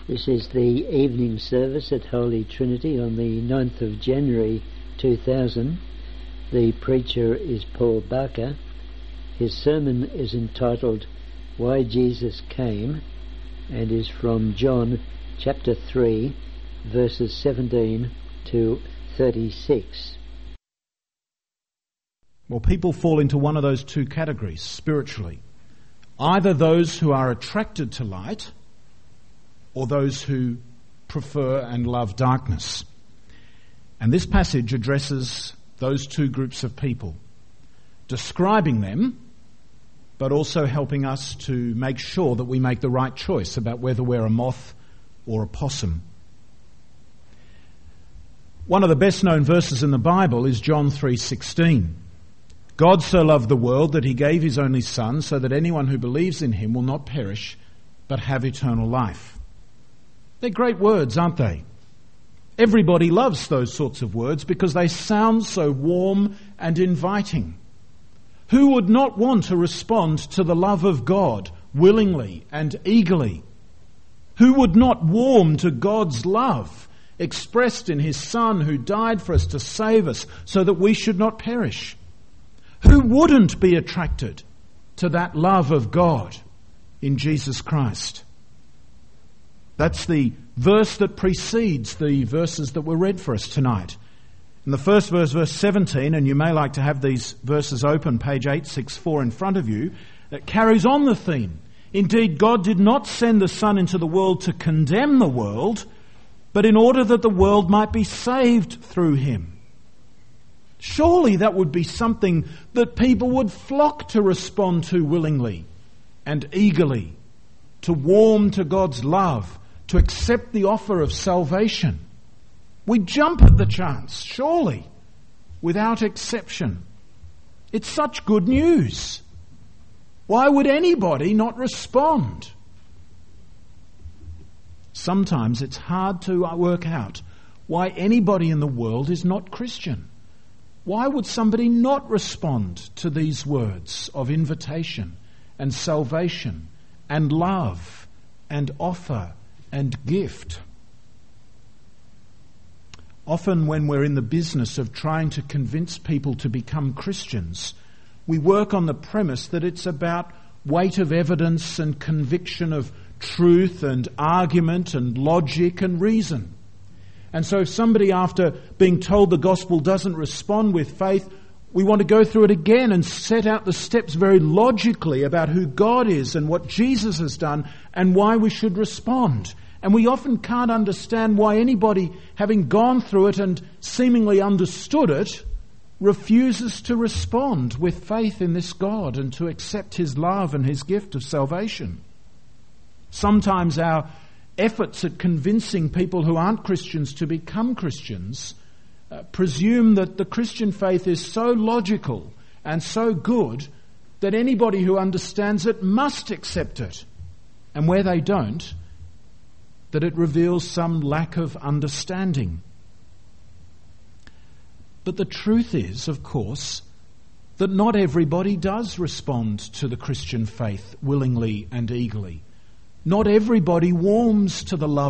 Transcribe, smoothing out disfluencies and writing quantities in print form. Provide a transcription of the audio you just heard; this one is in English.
This is the evening service at Holy Trinity on the 9th of January 2000. The preacher is Paul Barker. His sermon is entitled Why Jesus Came and is from John chapter 3 verses 17 to 36. Well, people fall into one of those two categories spiritually. Either those who are attracted to light or those who prefer and love darkness. And this passage addresses those two groups of people, describing them, but also helping us to make sure that we make the right choice about whether we're a moth or a possum. One of the best known verses in the Bible is John 3:16. God so loved the world that he gave his only Son so that anyone who believes in him will not perish but have eternal life. They're great words, aren't they? Everybody loves those sorts of words because they sound so warm and inviting. Who would not want to respond to the love of God willingly and eagerly? Who would not warm to God's love expressed in his Son who died for us to save us so that we should not perish? Who wouldn't be attracted to that love of God in Jesus Christ? That's the verse that precedes the verses that were read for us tonight. In the first verse, verse 17, and you may like to have these verses open, page 864 in front of you, that carries on the theme. Indeed, God did not send the Son into the world to condemn the world, but in order that the world might be saved through him. Surely that would be something that people would flock to respond to willingly and eagerly, to warm to God's love, to accept the offer of salvation. We jump at the chance, surely, without exception. It's such good news. Why would anybody not respond? Sometimes it's hard to work out why anybody in the world is not Christian. Why would somebody not respond to these words of invitation and salvation and love and offer and gift? Often when we're in the business of trying to convince people to become Christians, we work on the premise that it's about weight of evidence and conviction of truth and argument and logic and reason. And so if somebody, after being told the gospel, doesn't respond with faith, we want to go through it again and set out the steps very logically about who God is and what Jesus has done and why we should respond. And we often can't understand why anybody, having gone through it and seemingly understood it, refuses to respond with faith in this God and to accept his love and his gift of salvation. Sometimes our efforts at convincing people who aren't Christians to become Christians presume that the Christian faith is so logical and so good that anybody who understands it must accept it. And where they don't, that it reveals some lack of understanding. But the truth is, of course, that not everybody does respond to the Christian faith willingly and eagerly. Not everybody warms to the love